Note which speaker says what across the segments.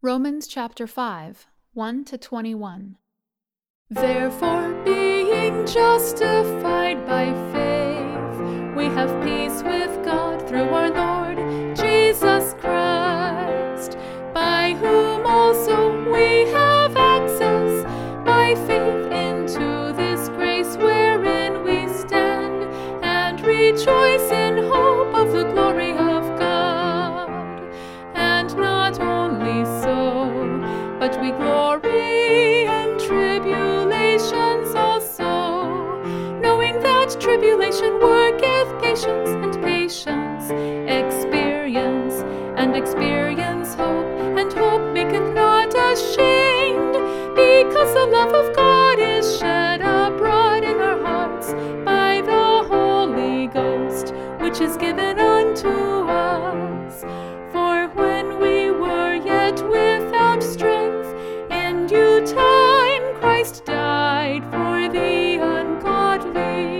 Speaker 1: Romans chapter 5, 1-21. Therefore, being justified by faith, we have peace with God through our Lord Jesus Christ, by whom also we have access by faith into this grace wherein we stand, and rejoice in hope of the glory of God. And not only so, but we glory in tribulations also, knowing that tribulation worketh patience, and patience experience, and experience hope, and hope maketh not ashamed, because the love of God is shed abroad in our hearts by the Holy Ghost, which is given unto us. For when we were yet without strength, in due time Christ died for the ungodly.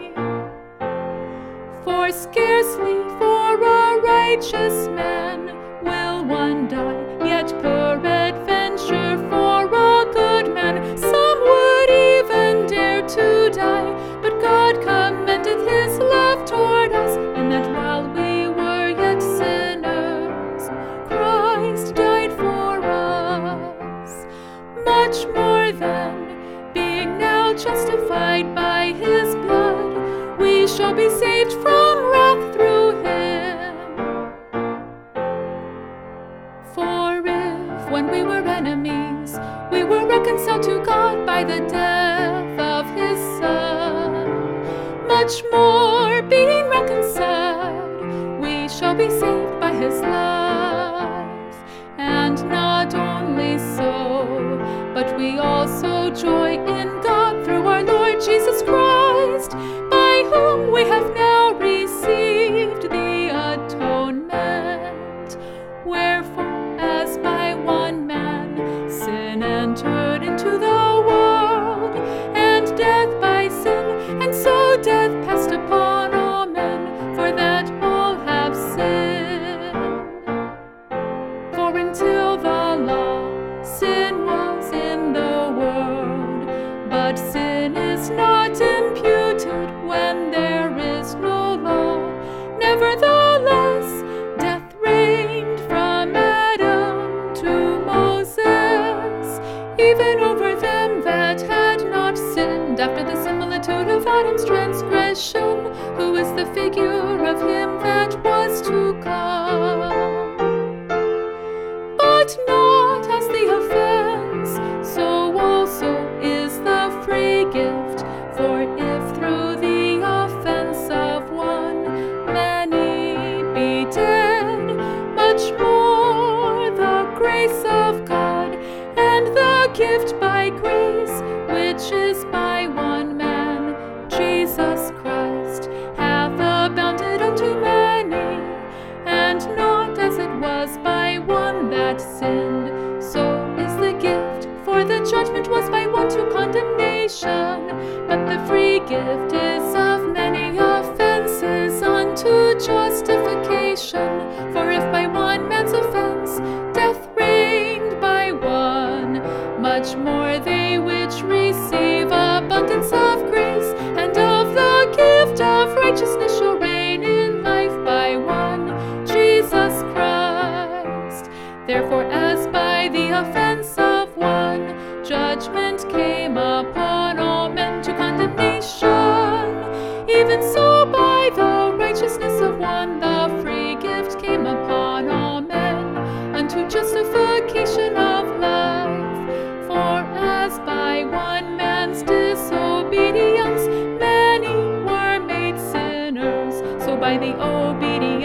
Speaker 1: For scarcely for a righteous man will one die, yet peradventure for a good man some would even dare to die. But God commendeth his love toward us, in that while we were yet sinners, Christ died for us. Much more then, being now justified by his blood, we shall be saved from wrath through him. For if, when we were enemies, we were reconciled to God by the death of his Son, much more, being reconciled, we shall be saved by his life. And not only so, but we also joy in God through our Lord Jesus Christ, by whom we have now received the atonement. Wherefore, as by one man sin entered into the world, and death by sin, and so death passed upon all men, for that all have sinned. For until the law, sin was in the world, but sin is not imputed when there is no law. Nevertheless, death reigned from Adam to Moses, even over them that had not sinned, after the similitude of Adam's transgression, who is the figure of him that was to come. But not as the offense, so also is the free gift. For if through the offense of one many be dead, much more the grace of God, and the gift by grace, which is by one man, Jesus Christ, hath abounded unto many. And not as it was by one that sinned, so is the gift. For the judgment was by one to condemnation, but the free gift is of many offenses unto justification. For if by one man's offense death reigned by one, much more they which receive abundance of grace and of the gift of righteousness shall reign in life by one, Jesus Christ. Therefore, as by the offense of one judgment came upon all men to condemnation, even so by the righteousness of one the free gift came upon all men unto justification of life. For as by one man's disobedience many were made sinners, so by the obedience